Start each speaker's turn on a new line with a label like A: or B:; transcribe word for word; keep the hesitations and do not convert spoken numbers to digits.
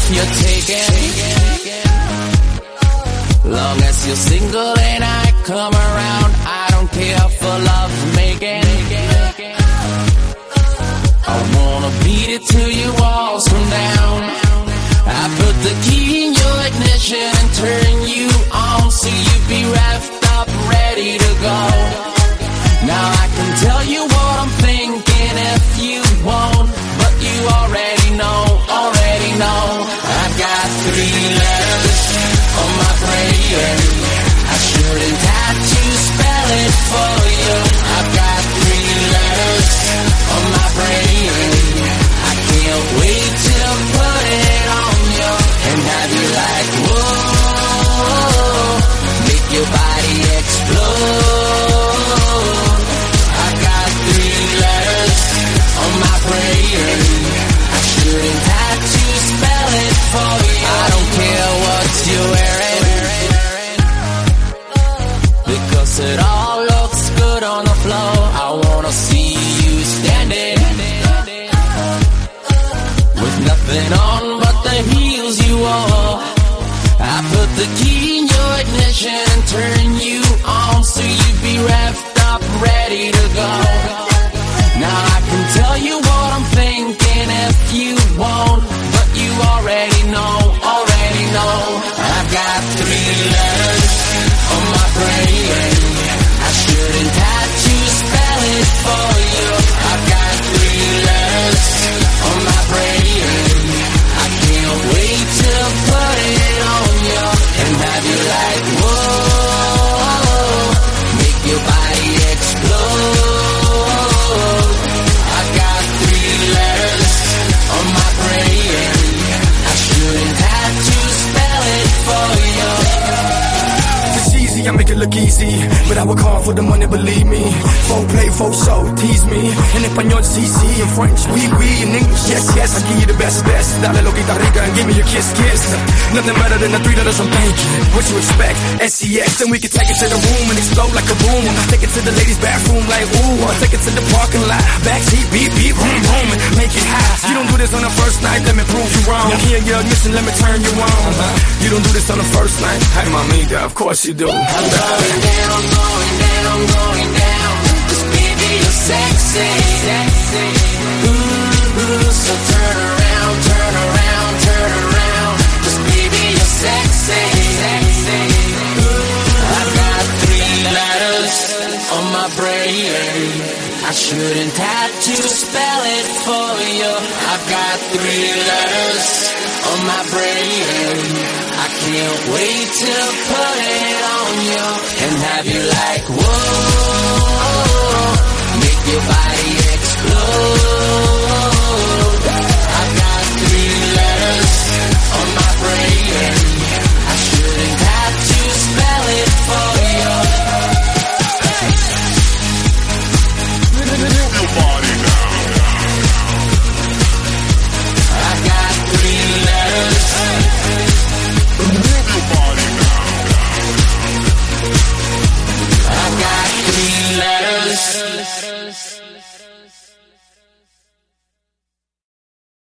A: you're taken. Long as you're single and I come around, I don't care for love making. I wanna beat it till your walls come down. I put the key in your ignition and turn you on, so you be revved up, ready to go. Now I can tell you what I'm thinking if you won't, but you already know, already know. I've got three letters on my brain. I shouldn't have to spell it for you. I've got three letters on my brain. I can't wait to put it on you and have you like, whoa, make your body explode. I've got three letters on my brain. I shouldn't have to spell it for you. I don't care what you're wearing, because it all looks good on the floor. I wanna see you standing with nothing on but the heels you wore. I put the key in your ignition and turn you on, so you be revved up, ready to go. Now I can tell you what I'm thinking if you won't, but you already know, already know. I've got three letters on my brain. I shouldn't have to spell it for you. I've got three letters on my brain. I can't wait to put it on you and have you like, whoa, make your body explode. I've got three letters on my brain. I shouldn't have to spell it for you.
B: I make it look easy, but I work hard for the money, believe me. Folk play, folk show, tease me. In Espanol, C C, in French, oui, oui. In English, yes, yes, I give you the best, best. Dale loquita rica and give me your kiss, kiss. Nothing better than the three letters I'm thinking. What you expect? S C X, then we can take it to the room and explode like a boom. Take it to the ladies' bathroom like ooh. Or take it to the parking lot, backseat, beep, beep, boom, boom, and make it hot. You don't do this on the first night, let me prove you wrong. Key in your ignition, let me turn you on. You don't do this on the first night. Hey, mamita, of course you do.
A: I'm going down, going down, going down. Just baby, you're sexy, sexy. Ooh, ooh, so turn around, turn around, turn around. Just baby, you're sexy, sexy. Ooh, I've got three letters on my brain. I shouldn't have to spell it for you. I've got three letters on my brain. I can't wait to put it on you and have you like, whoa, make your body explode.